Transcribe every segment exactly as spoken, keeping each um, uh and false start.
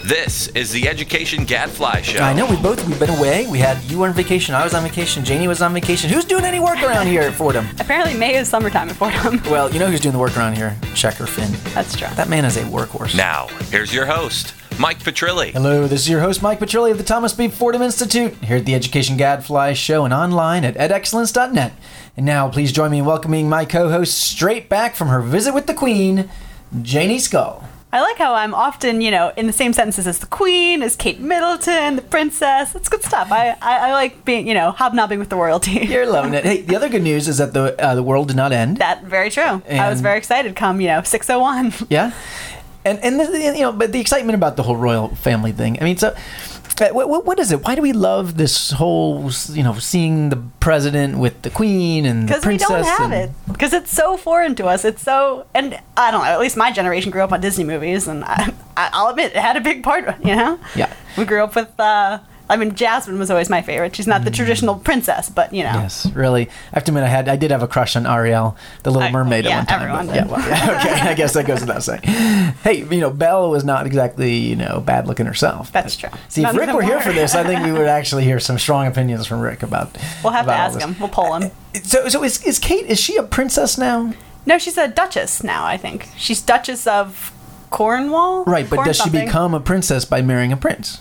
This is the Education Gadfly Show. I know, we both, we've been away. We had, you were on vacation, I was on vacation, Janie was on vacation. Who's doing any work around here at Fordham? Apparently May is summertime at Fordham. Well, you know who's doing the work around here? Checker Finn. That's true. That man is a workhorse. Now, here's your host, Mike Petrilli. Hello, this is your host, Mike Petrilli of the Thomas B. Fordham Institute, here at the Education Gadfly Show and online at ed excellence dot net. And now, please join me in welcoming my co-host straight back from her visit with the Queen, Janie Skull. I like how I'm often, you know, in the same sentences as the Queen, as Kate Middleton, the Princess. That's good stuff. I, I, I like being, you know, hobnobbing with the royalty. You're loving it. Hey, the other good news is that the uh, the world did not end. That very true. And I was very excited come, you know, six oh one. Yeah. And, and the, you know, but the excitement about the whole royal family thing. I mean, so... Uh, what, what is it? Why do we love this whole, you know, seeing the president with the queen and the princess? Because we don't have and... it. Because it's so foreign to us. It's so, and I don't know, at least my generation grew up on Disney movies, and I, I'll admit, it had a big part, you know? Yeah. We grew up with, uh, I mean, Jasmine was always my favorite. She's not the traditional princess, but, you know. Yes, really. I have to admit, I had, I did have a crush on Ariel, the Little I, Mermaid, yeah, at one time. everyone but, did. Yeah, well, yeah, okay, I guess that goes without saying. Hey, you know, Belle was not exactly, you know, bad looking herself. That's true. See, None if of Rick them were here were. for this, I think we would actually hear some strong opinions from Rick about. We'll have to about all ask this. him. We'll poll him. So, so is, is Kate? Is she a princess now? No, she's a duchess now, I think. She's Duchess of Cornwall? Right, but Corn does she something. become a princess by marrying a prince?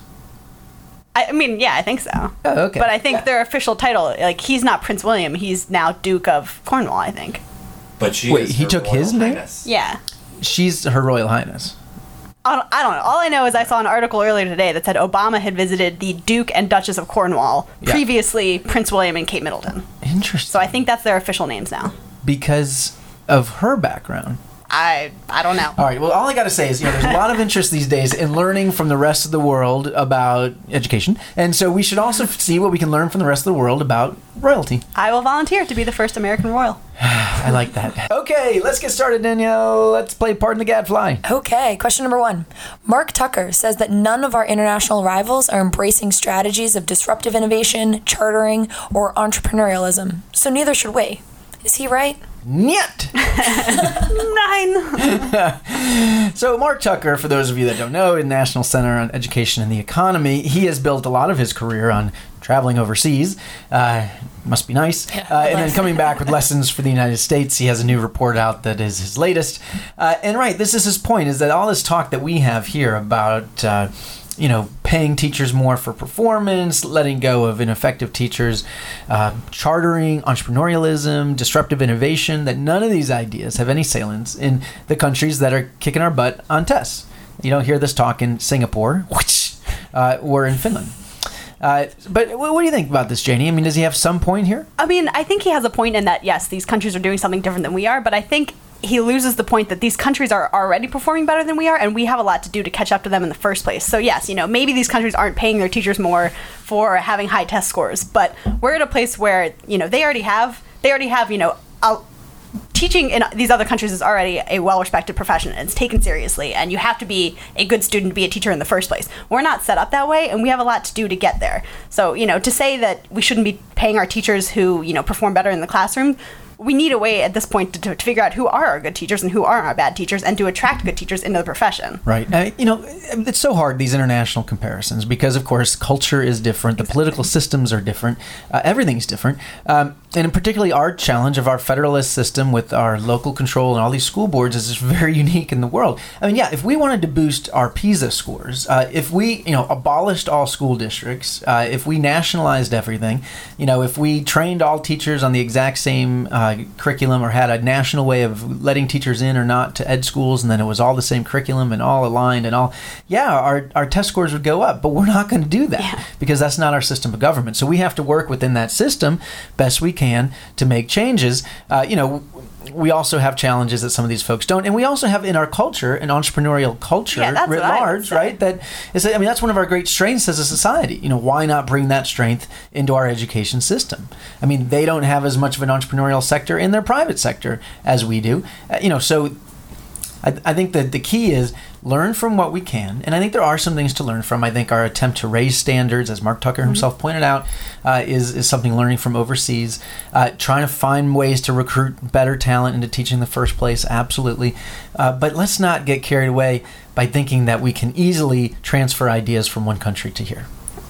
I mean, yeah, I think so. Oh, okay. But I think their official title, like, he's not Prince William. He's now Duke of Cornwall, I think. But she Wait, is he her took Royal his name? Highness. Yeah. She's Her Royal Highness. I don't, I don't know. All I know is I saw an article earlier today that said Obama had visited the Duke and Duchess of Cornwall, Yeah. previously Prince William and Kate Middleton. Interesting. So I think that's their official names now. Because of her background. I I don't know. All right. Well, all I got to say is, you know, there's a lot of interest these days in learning from the rest of the world about education, and so we should also see what we can learn from the rest of the world about royalty. I will volunteer to be the first American royal. I like that. Okay, let's get started, Danielle. Let's play Pardon the Gadfly. Okay, question number one. Mark Tucker says that none of our international rivals are embracing strategies of disruptive innovation, chartering, or entrepreneurialism, so neither should we. Is he right? Niet. Nine. So Mark Tucker, for those of you that don't know, in National Center on Education and the Economy, he has built a lot of his career on traveling overseas. Uh, must be nice. Yeah, uh, and then nice. coming back with lessons for the United States. He has a new report out that is his latest. Uh, and right, this is his point, is that all this talk that we have here about... Uh, you know, paying teachers more for performance, letting go of ineffective teachers, uh, chartering, entrepreneurialism, disruptive innovation, that none of these ideas have any salience in the countries that are kicking our butt on tests. You don't hear this talk in Singapore uh, or in Finland. Uh, but what do you think about this, Janie? I mean, does he have some point here? I mean, I think he has a point in that, yes, these countries are doing something different than we are, but I think he loses the point that these countries are already performing better than we are, and we have a lot to do to catch up to them in the first place. So yes, you know, maybe these countries aren't paying their teachers more for having high test scores, but we're at a place where, you know, they already have, they already have, you know, a, teaching in these other countries is already a well-respected profession, and it's taken seriously, and you have to be a good student to be a teacher in the first place. We're not set up that way, and we have a lot to do to get there. So, you know, to say that we shouldn't be paying our teachers who, you know, perform better in the classroom, we need a way at this point to, to, to figure out who are our good teachers and who are our bad teachers, and to attract good teachers into the profession. Right. Uh, you know, it's so hard, these international comparisons, because, of course, culture is different. The political systems are different. Uh, everything's different. Um, and particularly our challenge of our federalist system with our local control and all these school boards is just very unique in the world. I mean, yeah, if we wanted to boost our PISA scores, uh, if we, you know, abolished all school districts, uh, if we nationalized everything, you know, if we trained all teachers on the exact same uh, curriculum, or had a national way of letting teachers in or not to ed schools, and then it was all the same curriculum and all aligned and all, yeah, our, our test scores would go up. But we're not going to do that Yeah. because that's not our system of government. So we have to work within that system best we can to make changes. Uh, you know, we also have challenges that some of these folks don't, and we also have in our culture an entrepreneurial culture Yeah, that's writ what I would large, say. right? That is, I mean, that's one of our great strengths as a society. You know, why not bring that strength into our education system? I mean, they don't have as much of an entrepreneurial sector in their private sector as we do. Uh, you know, so I, I think that the key is learn from what we can, and I think there are some things to learn from. I think our attempt to raise standards, as Mark Tucker himself mm-hmm. pointed out, uh, is, is something learning from overseas. Uh, trying to find ways to recruit better talent into teaching in the first place, absolutely. Uh, but let's not get carried away by thinking that we can easily transfer ideas from one country to here.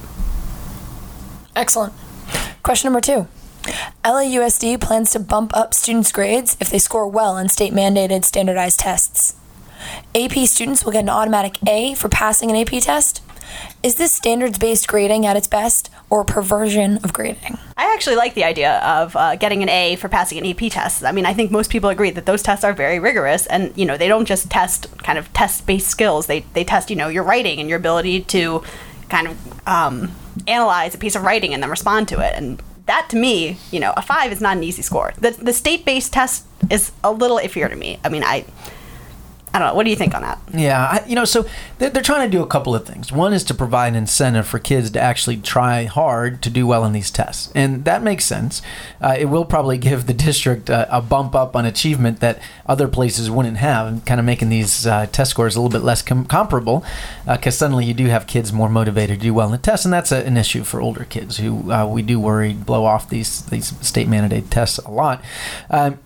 Excellent. Question number two. L A U S D plans to bump up students' grades if they score well on state-mandated standardized tests. A P students will get an automatic A for passing an A P test. Is this standards-based grading at its best, or perversion of grading? I actually like the idea of uh, getting an A for passing an A P test. I mean, I think most people agree that those tests are very rigorous, and you know they don't just test kind of test-based skills. They they test you know your writing and your ability to kind of um, analyze a piece of writing and then respond to it. And that, to me, you know, a five is not an easy score. The the state-based test is a little iffier to me. I mean, I. I don't know. What do you think on that? Yeah, I, you know, so they're, they're trying to do a couple of things. One is to provide an incentive for kids to actually try hard to do well in these tests. And that makes sense. Uh, it will probably give the district uh, a bump up on achievement that other places wouldn't have, and kind of making these uh, test scores a little bit less com- comparable, because uh, suddenly you do have kids more motivated to do well in the tests. And that's a, an issue for older kids who uh, we do worry blow off these, these state-mandated tests a lot. Um,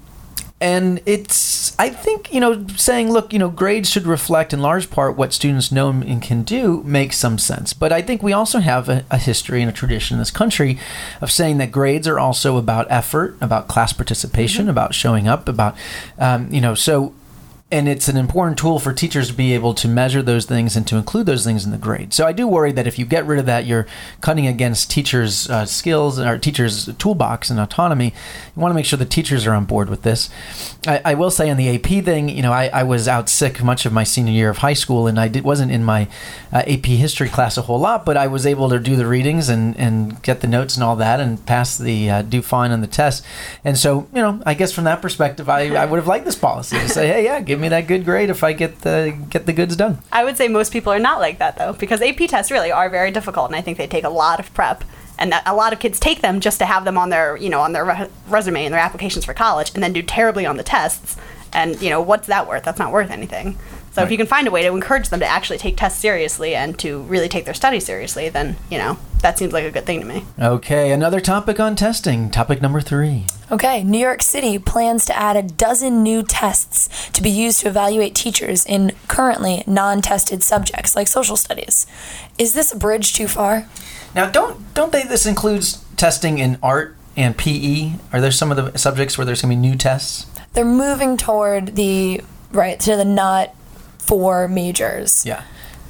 And it's, I think, you know, saying, look, you know, grades should reflect in large part what students know and can do makes some sense. But I think we also have a, a history and a tradition in this country of saying that grades are also about effort, about class participation, mm-hmm. about showing up, about, um, you know, so... And it's an important tool for teachers to be able to measure those things and to include those things in the grade. So I do worry that if you get rid of that, you're cutting against teachers' uh, skills or teachers' toolbox and autonomy. You want to make sure the teachers are on board with this. I, I will say on the A P thing, you know, I, I was out sick much of my senior year of high school, and I did, wasn't in my uh, A P history class a whole lot, but I was able to do the readings and, and get the notes and all that and pass the uh, do fine on the test. And so, you know, I guess from that perspective, I, I would have liked this policy to say, hey, yeah, give me that good grade if I get the get the goods done. I would say most people are not like that, though, because A P tests really are very difficult, and I think they take a lot of prep, and that a lot of kids take them just to have them on their, you know, on their re- resume and their applications for college, and then do terribly on the tests. And you know, what's that worth? That's not worth anything. So right. If you can find a way to encourage them to actually take tests seriously and to really take their studies seriously, then, you know, that seems like a good thing to me. Okay, another topic on testing. Topic number three. Okay, New York City plans to add a dozen new tests to be used to evaluate teachers in currently non-tested subjects like social studies. Is this a bridge too far? Now, don't don't they? This includes testing in art and P E. Are there some of the subjects where there's going to be new tests? They're moving toward the right to the not for majors. Yeah.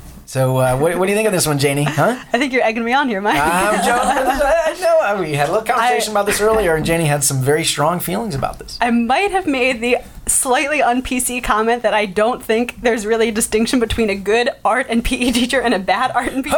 So uh, what, what do you think of this one, Janie? Huh? I think you're egging me on here, Mike. I'm joking. I know. We had a little conversation I, about this earlier, and Janie had some very strong feelings about this. I might have made the slightly un-P C comment that I don't think there's really a distinction between a good art and P E teacher and a bad art and P E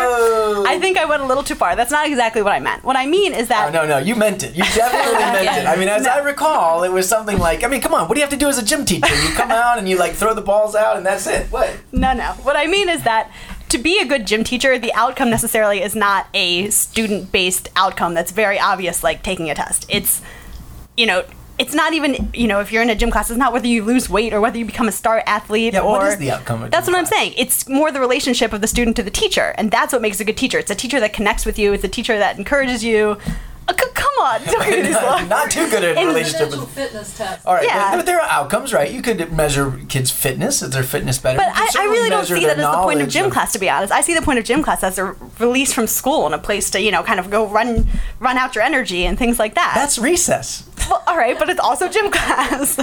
oh. teacher. I think I went a little too far. That's not exactly what I meant. What I mean is that... Oh, no, no, you meant it. You definitely meant yeah. it. I mean, as no. I recall, it was something like, I mean, come on, what do you have to do as a gym teacher? You come out and you, like, throw the balls out and that's it. What? No, no. What I mean is that to be a good gym teacher, the outcome necessarily is not a student-based outcome that's very obvious, like taking a test. It's, you know... It's not even, you know, if you're in a gym class, it's not whether you lose weight or whether you become a star athlete. Yeah, or what is the outcome of That's what class? I'm saying. It's more the relationship of the student to the teacher, and that's what makes a good teacher. It's a teacher that connects with you. It's a teacher that encourages you. Uh, c- come on. Don't give me these looks. Not too good at a relationship. With fitness test. All right, yeah. but, but there are outcomes, right? You could measure kids' fitness. Is their fitness better? But I, I really don't see that as the point of gym of... class, to be honest. I see the point of gym class as a release from school and a place to, you know, kind of go run run out your energy and things like that. That's recess. Well, all right, but it's also gym class.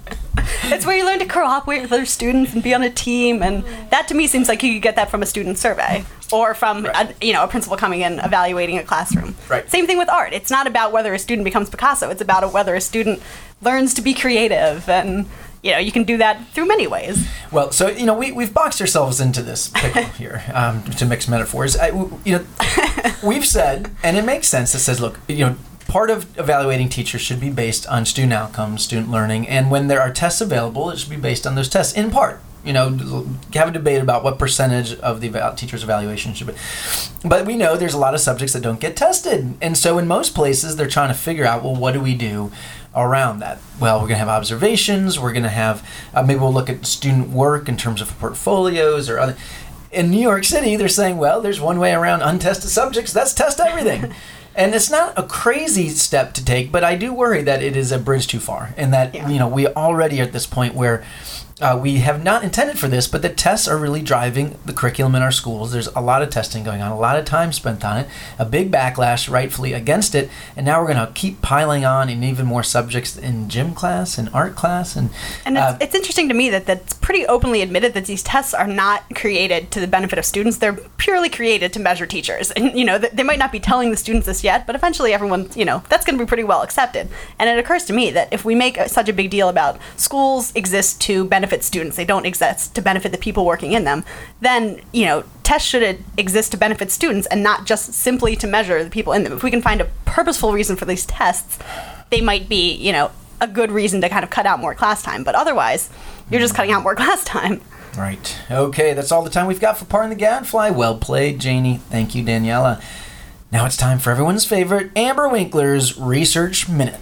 It's where you learn to cooperate with other students and be on a team, and that to me seems like you could get that from a student survey or from right. a, you know a principal coming in evaluating a classroom. Right. Same thing with art. It's not about whether a student becomes Picasso. It's about whether a student learns to be creative, and you know you can do that through many ways. Well, so you know we we've boxed ourselves into this pickle here um, to mix metaphors. I, you know, we've said, and it makes sense. It says, look, you know. Part of evaluating teachers should be based on student outcomes, student learning, and when there are tests available, it should be based on those tests, in part. You know, have a debate about what percentage of the eval- teacher's evaluation should be. But we know there's a lot of subjects that don't get tested. And so in most places, they're trying to figure out, well, what do we do around that. Well, we're going to have observations. We're going to have, uh, maybe we'll look at student work in terms of portfolios or other. In New York City, they're saying, well, there's one way around untested subjects. That's test everything. And it's not a crazy step to take, but I do worry that it is a bridge too far. And that, Yeah. you know, we already are at this point where Uh, we have not intended for this, but the tests are really driving the curriculum in our schools. There's a lot of testing going on, a lot of time spent on it, a big backlash rightfully against it, and now we're going to keep piling on in even more subjects in gym class and art class. And, And it's, uh, it's interesting to me that that's pretty openly admitted that these tests are not created to the benefit of students. They're purely created to measure teachers. And, you know, th- they might not be telling the students this yet, but eventually everyone, you know, that's going to be pretty well accepted. And it occurs to me that if we make a, such a big deal about schools exist to benefit students, they don't exist to benefit the people working in them, then, you know, tests should exist to benefit students and not just simply to measure the people in them. If we can find a purposeful reason for these tests, they might be, you know, a good reason to kind of cut out more class time. But otherwise, you're just cutting out more class time. Right. Okay, that's all the time we've got for Pardon the Gadfly. Well played, Janie. Thank you, Daniela. Now it's time for everyone's favorite, Amber Winkler's Research Minute.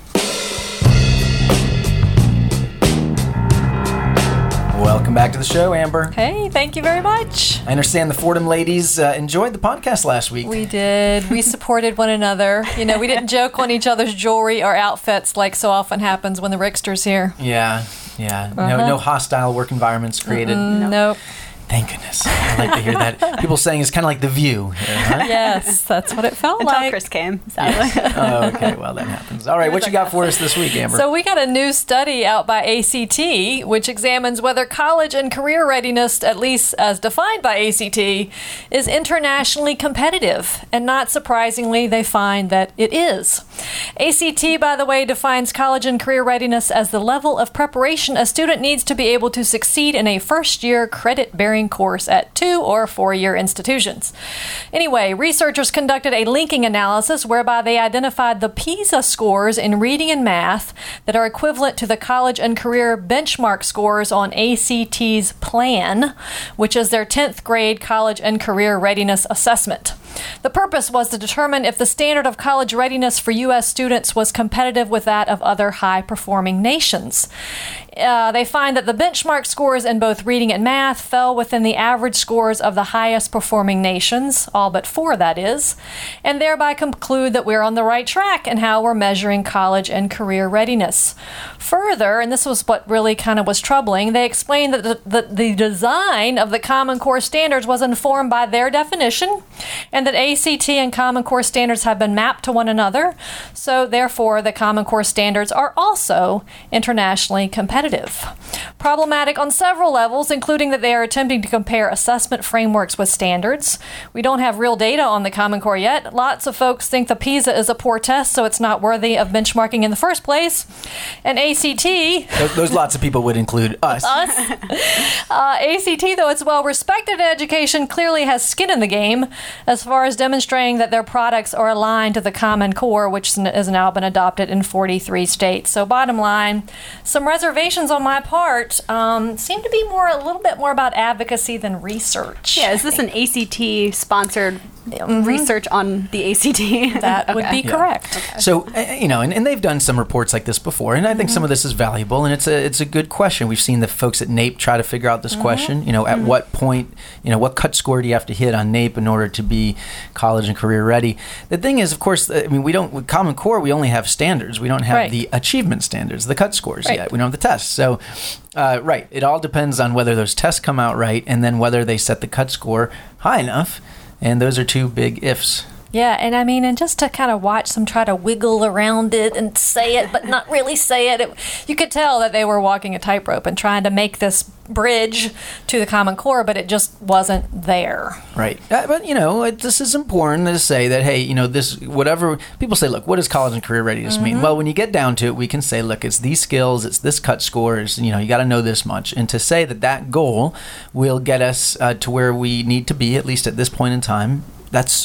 Welcome back to the show, Amber. Hey, thank you very much. I understand the Fordham ladies uh, enjoyed the podcast last week. We did. We supported one another. You know, we didn't joke on each other's jewelry or outfits like so often happens when the Rickster's here. Yeah, yeah. No, Uh-huh. no hostile work environments created. Mm, nope. Thank goodness. I like to hear that. People saying it's kind of like The View. Here, huh? Yes, that's what it felt Until like. Chris came, sadly. Oh, okay. Well, that happens. All right. What you got for us this week, Amber? So we got a new study out by A C T, which examines whether college and career readiness, at least as defined by A C T, is internationally competitive. And not surprisingly, they find that it is. A C T, by the way, defines college and career readiness as the level of preparation a student needs to be able to succeed in a first-year credit-bearing course at two or four-year institutions. Anyway, researchers conducted a linking analysis whereby they identified the PISA scores in reading and math that are equivalent to the college and career benchmark scores on A C T's PLAN, which is their tenth grade college and career readiness assessment. The purpose was to determine if the standard of college readiness for U S students was competitive with that of other high-performing nations. Uh, they find that the benchmark scores in both reading and math fell within the average scores of the highest performing nations, all but four that is, and thereby conclude that we're on the right track in how we're measuring college and career readiness. Further, and this was what really kind of was troubling, they explained that the, the, the design of the Common Core standards was informed by their definition, and that A C T and Common Core standards have been mapped to one another, so therefore the Common Core standards are also internationally competitive. Problematic on several levels, including that they are attempting to compare assessment frameworks with standards. We don't have real data on the Common Core yet. Lots of folks think the PISA is a poor test, so it's not worthy of benchmarking in the first place. And A C T... Those, those lots of people would include us. us. Uh, A C T, though it's well respected in education, clearly has skin in the game as far as demonstrating that their products are aligned to the Common Core, which has now been adopted in forty-three states. So bottom line, some reservations on my part um, seem to be more a little bit more about advocacy than research. Yeah, is this an A C T-sponsored research on the A C T? That would Okay. be correct. So, uh, you know, and, and they've done some reports like this before, and I think some of this is valuable, and it's a it's a good question. We've seen the folks at NAEP try to figure out this question. You know, at what point, you know, what cut score do you have to hit on NAEP in order to be college and career ready? The thing is, of course, I mean, we don't, with Common Core, we only have standards. We don't have Right. the achievement standards, the cut scores Right. yet. We don't have the tests. So, uh, right, it all depends on whether those tests come out right, and then whether they set the cut score high enough. And those are two big ifs. Yeah, and I mean, and just to kind of watch them try to wiggle around it and say it, but not really say it, it, you could tell that they were walking a tightrope and trying to make this bridge to the Common Core, but it just wasn't there. Right. Uh, but, you know, it, this is important to say that, hey, you know, this, whatever, people say, look, what does college and career readiness mean? Well, when you get down to it, we can say, look, it's these skills, it's this cut scores, you know, you got to know this much. And to say that that goal will get us uh, to where we need to be, at least at this point in time, that's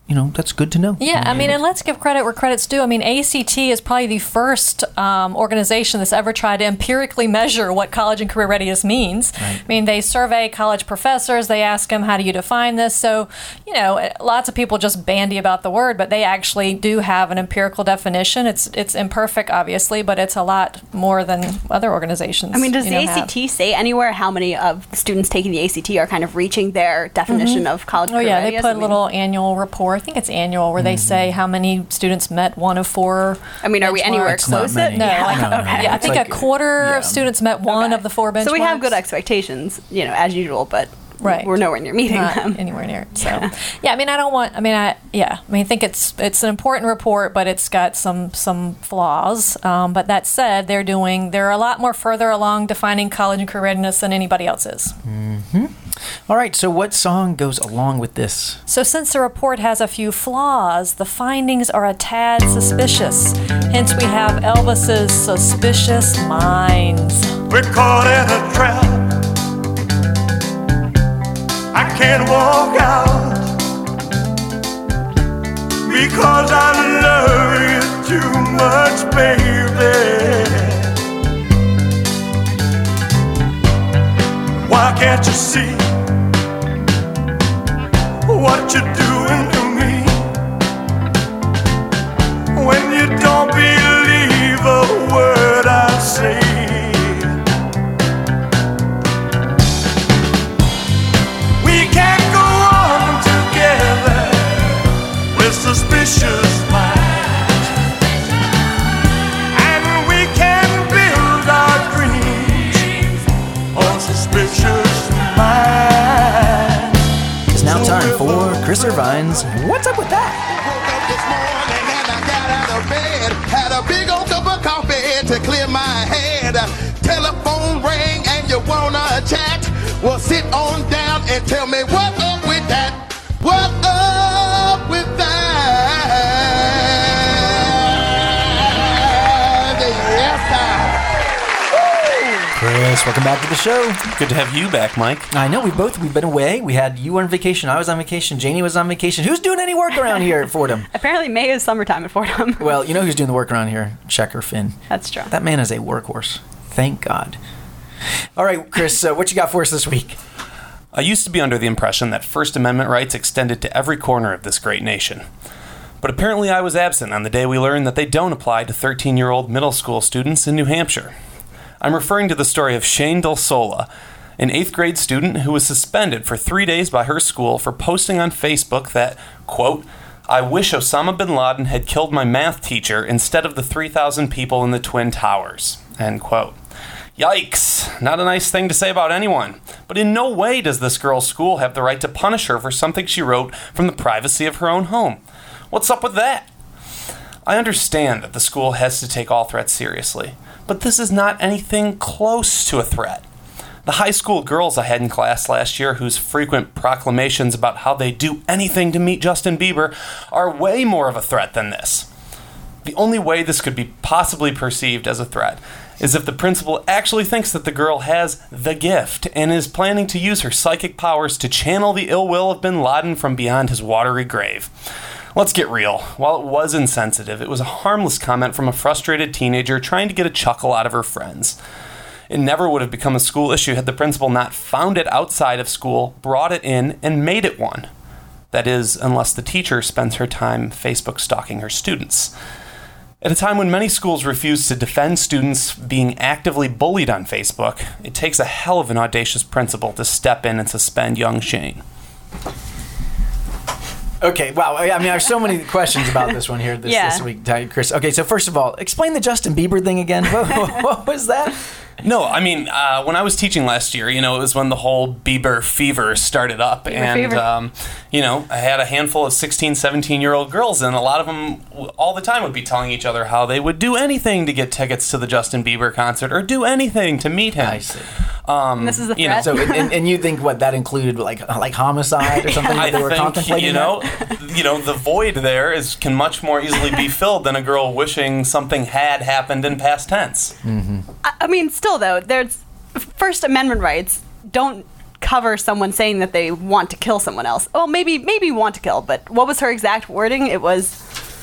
you know, that's good to know. Yeah, I mean, and let's give credit where credit's due. I mean, A C T is probably the first um, organization that's ever tried to empirically measure what college and career readiness means. Right. I mean, they survey college professors. They ask them, how do you define this? So, you know, lots of people just bandy about the word, but they actually do have an empirical definition. It's it's imperfect, obviously, but it's a lot more than other organizations. I mean, does you the know, A C T say anywhere how many of the students taking the A C T are kind of reaching their definition of college Oh, career yeah, they readiness? put I a mean- little annual report. I think it's annual where they say how many students met one of four. I mean, are we anywhere It's not close? many. No, Yeah. like, No, no, okay. no. I It's think like- a quarter yeah. of students met one Okay. of the four benchmarks. So we have good expectations, you know, as usual, but Right. we're nowhere near meeting Not them. anywhere near it. So, yeah, I mean, I don't want. I mean, I yeah, I mean, I think it's it's an important report, but it's got some some flaws. Um, but that said, they're doing they're a lot more further along defining college and career readiness than anybody else is. All right, so what song goes along with this? So, since the report has a few flaws, the findings are a tad suspicious. Hence, we have Elvis's "Suspicious Minds." We're caught in a trap. I can't walk out because I love you too much, baby. Why can't you see what you're doing to me when you don't believe a word I say? Suspicious minds, and we can build our dreams on suspicious minds. It's now time for Chris Irvine's What's Up With That? Woke up this morning and I got out of bed. Had a big old cup of coffee to clear my head. Telephone rang and you wanna chat? Well, sit on down and tell me what's up with that. What up with that? Yes, sir. Chris, welcome back to the show. Good to have you back, Mike. I know we both we've been away. We had you on vacation, I was on vacation, Janie was on vacation. Who's doing any work around here at Fordham? Apparently, May is summertime at Fordham. Well, you know who's doing the work around here? Checker Finn. That's true. That man is a workhorse. Thank God. All right, Chris, uh, what you got for us this week? I used to be under the impression that First Amendment rights extended to every corner of this great nation. But apparently I was absent on the day we learned that they don't apply to thirteen-year-old middle school students in New Hampshire. I'm referring to the story of Shane Del Sola, an eighth grade student who was suspended for three days by her school for posting on Facebook that, quote, "I wish Osama bin Laden had killed my math teacher instead of the three thousand people in the Twin Towers," end quote. Yikes! Not a nice thing to say about anyone. But in no way does this girl's school have the right to punish her for something she wrote from the privacy of her own home. What's up with that? I understand that the school has to take all threats seriously, but this is not anything close to a threat. The high school girls I had in class last year whose frequent proclamations about how they do anything to meet Justin Bieber are way more of a threat than this. The only way this could be possibly perceived as a threat is if the principal actually thinks that the girl has the gift and is planning to use her psychic powers to channel the ill will of bin Laden from beyond his watery grave. Let's get real. While it was insensitive, it was a harmless comment from a frustrated teenager trying to get a chuckle out of her friends. It never would have become a school issue had the principal not found it outside of school, brought it in, and made it one. That is, unless the teacher spends her time Facebook stalking her students. At a time when many schools refuse to defend students being actively bullied on Facebook, it takes a hell of an audacious principal to step in and suspend young Shane. Okay, wow. I mean, there's so many questions about this one here this, Yeah. this week, Chris. Okay, so first of all, explain the Justin Bieber thing again. What, what was that? No, I mean, uh, when I was teaching last year, you know, it was when the whole Bieber fever started up. Bieber and, fever. Um, you know, I had a handful of sixteen, seventeen-year-old girls, and a lot of them all the time would be telling each other how they would do anything to get tickets to the Justin Bieber concert or do anything to meet him. I see. Um, This is the you know, threat. So, and, and you think what that included, like like homicide or something I that they were think, contemplating? you know, you know, the void there is can much more easily be filled than a girl wishing something had happened in past tense. I I mean, still though, there's First Amendment rights don't cover someone saying that they want to kill someone else. Oh, maybe maybe want to kill, but what was her exact wording? It was,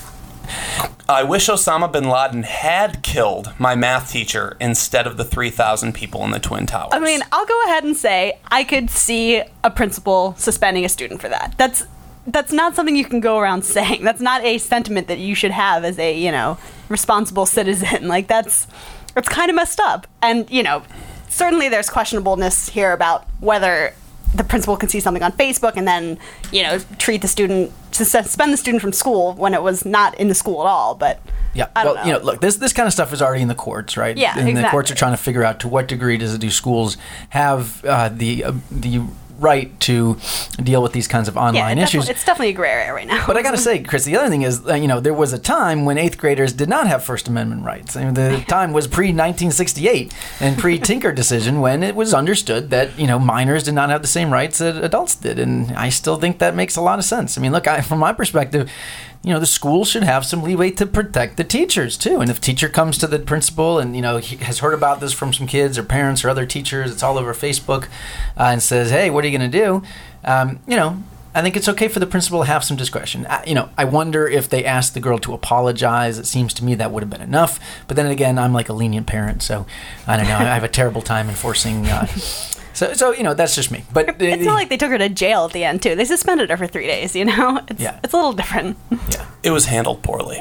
I wish Osama bin Laden had killed my math teacher instead of the three thousand people in the Twin Towers. I mean, I'll go ahead and say I could see a principal suspending a student for that. That's that's not something you can go around saying. That's not a sentiment that you should have as a, you know, responsible citizen. Like, that's it's kind of messed up. And, you know, certainly there's questionableness here about whether the principal can see something on Facebook and then, you know, treat the student, suspend the student from school when it was not in the school at all. But yeah, I don't well, know. you know, look, this this kind of stuff is already in the courts, right? Yeah, and exactly. the courts are trying to figure out to what degree does do schools have uh, the uh, the right to deal with these kinds of yeah, online it issues. definitely- it's definitely a gray area right now. But I got to say, Chris, the other thing is, uh, you know, there was a time when eighth graders did not have First Amendment rights. I mean, the time was pre nineteen sixty-eight and pre Tinker decision, when it was understood that, you know, minors did not have the same rights that adults did. And I still think that makes a lot of sense. I mean, look, I, from my perspective, you know, the school should have some leeway to protect the teachers too. And if a teacher comes to the principal and, you know, he has heard about this from some kids or parents or other teachers, it's all over Facebook, uh, and says, hey, what are you going to do? Um, you know, I think it's okay for the principal to have some discretion. I, you know, I wonder if they asked the girl to apologize. It seems to me that would have been enough. But then again, I'm like a lenient parent, so I don't know. I have a terrible time enforcing. Uh, so, so you know, that's just me. But it's not like they took her to jail at the end, too. They suspended her for three days, you know? It's, Yeah. it's a little different. yeah. It was handled poorly.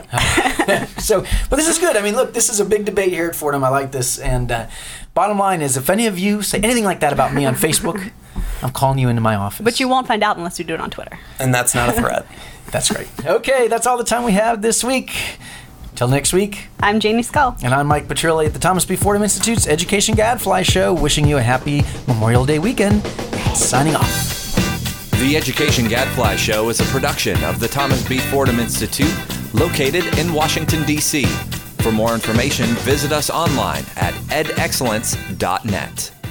So, but this is good. I mean, look, this is a big debate here at Fordham. I like this. And uh, bottom line is, if any of you say anything like that about me on Facebook, I'm calling you into my office. But you won't find out unless you do it on Twitter. And that's not a threat. That's great. Okay, that's all the time we have this week. Till next week. I'm Janie Scull. And I'm Mike Petrilli at the Thomas B. Fordham Institute's Education Gadfly Show, wishing you a happy Memorial Day weekend. Signing off. The Education Gadfly Show is a production of the Thomas B. Fordham Institute, located in Washington, D C For more information, visit us online at ed excellence dot net.